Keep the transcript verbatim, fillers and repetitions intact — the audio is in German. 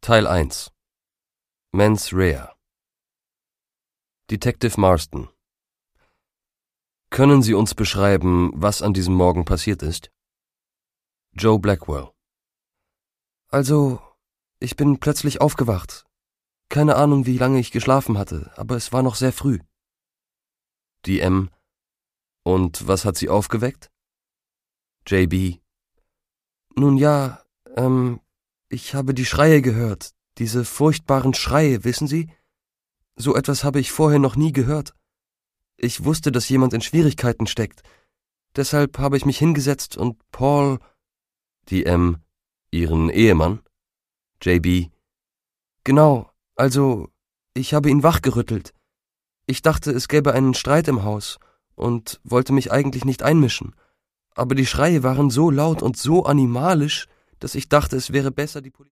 Teil eins. Mens Rea. Detective Marston. Können Sie uns beschreiben, was an diesem Morgen passiert ist? Joe Blackwell. Also, ich bin plötzlich aufgewacht. Keine Ahnung, wie lange ich geschlafen hatte, aber es war noch sehr früh. D M. Und was hat Sie aufgeweckt? J B. Nun ja, ähm, ich habe die Schreie gehört, diese furchtbaren Schreie, wissen Sie? So etwas habe ich vorher noch nie gehört. Ich wusste, dass jemand in Schwierigkeiten steckt. Deshalb habe ich mich hingesetzt und Paul... D M. Ihren Ehemann? J B. Genau, also, ich habe ihn wachgerüttelt. Ich dachte, es gäbe einen Streit im Haus und wollte mich eigentlich nicht einmischen. Aber die Schreie waren so laut und so animalisch, dass ich dachte, es wäre besser, die Polizei...